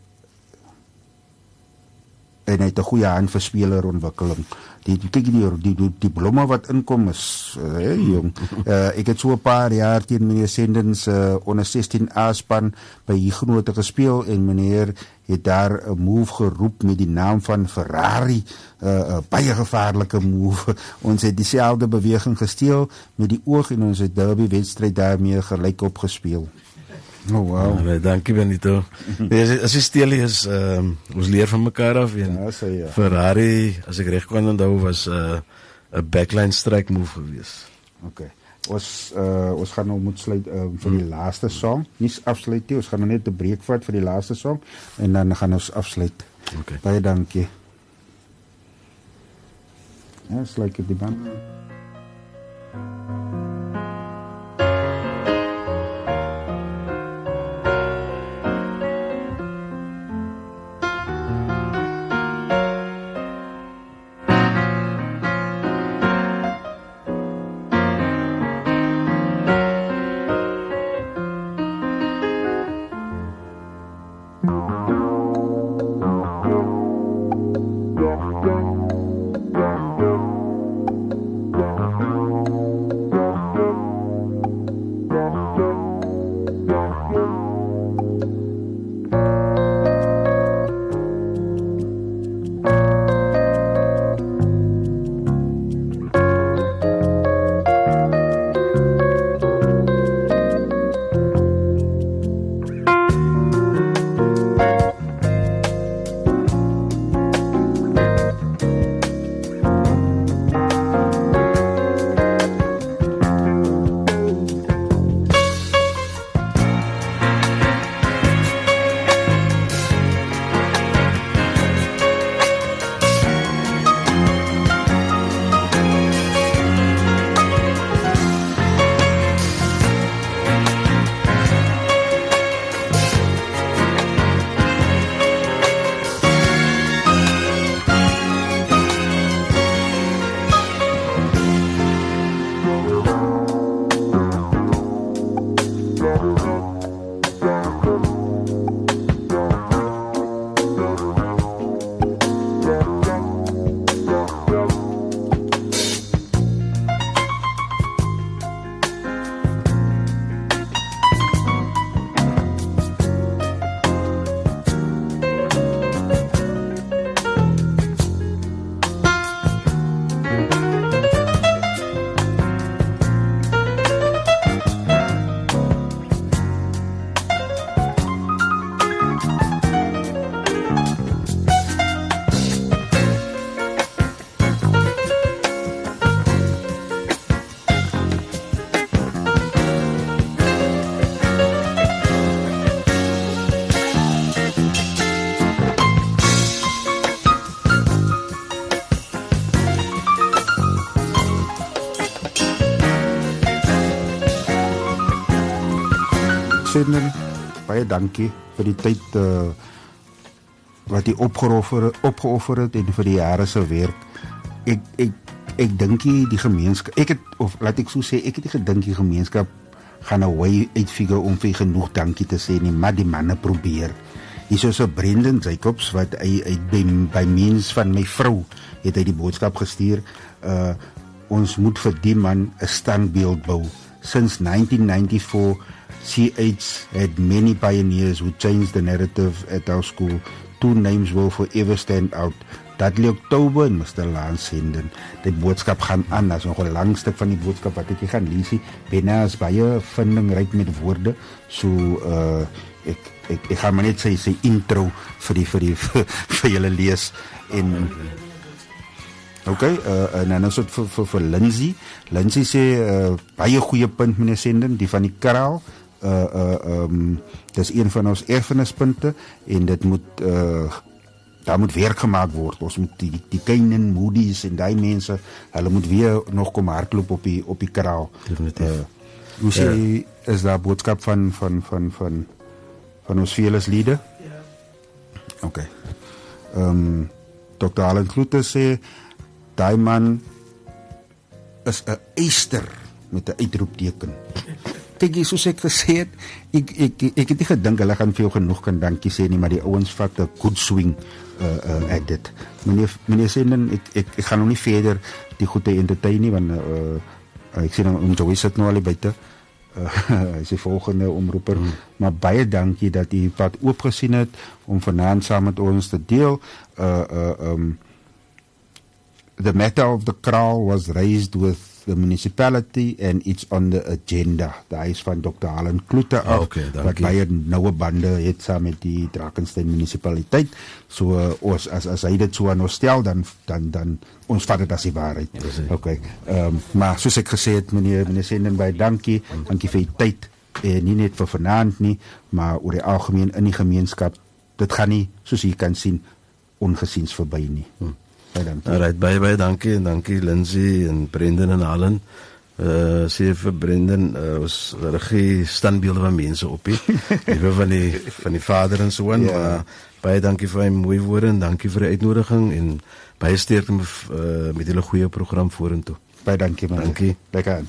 en hy het 'n goeie hand vir spelerontwikkeling. Die kyk die die die, die blomme wat inkom is uh, hey, jong. Uh, ek het so 'n paar jaar teen meneer Sendens uh, onder sestien A span by Huguenot gespeel, en meneer het daar 'n move geroep met die naam van Ferrari, 'n uh, uh, baie gevaarlike move. Ons het dieselfde beweging gesteel met die oog, en ons het derby wedstryd daarmee gelyk op gespeel. Oh wow. Ja, nee, dankie Benito. Nee, as jy steel is, uh, ons leer van mekaar af, en Ja, sê ja. Ferrari, as ek reg kan onthou, was 'n uh, 'n backline strike move gewees. Okay. Ons uh, ons gaan nou moet sluit uh, vir die laaste song. Nie afsluit nie, ons gaan nou net 'n breek vat vir die laaste song en dan gaan ons afsluit. Okay. Baie dankie. Ja, sluit ek die band. Senden, baie dankie vir die tyd uh, wat jy opgeoffer opgeoffer het en vir die jare se werk. Ek ek ek dink nie die gemeenskap, ek het of laat ek so sê, ek het nie gedink die gemeenskap gaan 'n way uitfigure om vir genoeg dankie te sê nie, maar die manne probeer. Hier is so Brendan Jacobs wat hy uit by, by means van my vrou het hy die boodskap gestuur. Uh ons moet vir die man 'n standbeeld bou. Since nineteen ninety-four, C H had many pioneers who changed the narrative at our school. Two names will forever stand out. Dudley October en mister Lance Hendon. Die boodskap gaan aan, dat is nog een lang stuk van die boodskap wat ek gaan lees. Bijna is baie vindingryk met woorde. So, uh, ek, ek, ek gaan maar net sy, sy intro vir die, vir die, vir, vir julle lees. En, oké, okay, uh, en dan is het vir, vir, vir Lindsay. Lindsay sê, uh, baie goeie punt, meneer Senden, die van die kraal. Uh, uh, um, dit is een van ons erfenispunte en dit moet uh, daar moet werk gemaakt word. Ons moet die, die Keinen, Moody's en die mense, hulle moet weer nog kom hardloop op die, op die kraal. Definitief. Uh, hoe sê ja. Is daar boodskap van van, van, van, van ons fearless leader? Ja. Oké. Okay. Um, dokter Alan Kloete sê, die man is 'n eister met 'n uitroepteken. Kijk, soos ek gesê het, ek, ek, ek het nie gedink, hulle gaan veel genoeg kan dankie sê nie, maar die ouens vat 'n good swing uh, uh, at dit. Meneer, meneer Senden, ek, ek, ek gaan nog nie verder die goede entertain nie, want uh, uh, ek sê nou, om Joey sit nou al die buite, uh, hy is die volgende omroeper, hmm. maar baie dankie dat u pad oopgesien het, om vanaand saam met ons te deel. Uh, uh, um, the matter of the kraal was raised with the municipality and it's on the agenda. Daar is van dokter Alan Kloete af, okay, wat baie nouwe bande het saam met die Drakensberg municipaliteit. So uh, ons, as, as hy dit so aan ons stel, dan, dan, dan ons vat het as die waarheid. Ja, okay. um, maar soos ek gesê het, meneer, meneer Senden, baie dankie, hmm. dankie vir die tyd, eh, nie net vir vanaand nie, maar oor die algemeen in die gemeenskap, dit gaan nie, soos jy kan sien, ongesiens verby nie. Hmm. Baie dankie. Alright, baie baie dankie en dankie Lindsay en Brendan en Alan. Uh sê vir Brendan, uh, ons regie standbeelde van mense op hier. Ewe van die van die vader en so aan. Yeah. Maar baie dankie vir my mooi woorde en dankie vir die uitnodiging en baie sterkte met, uh, met julle goeie program vorentoe. Baie dankie man. Dankie. Lekker aan.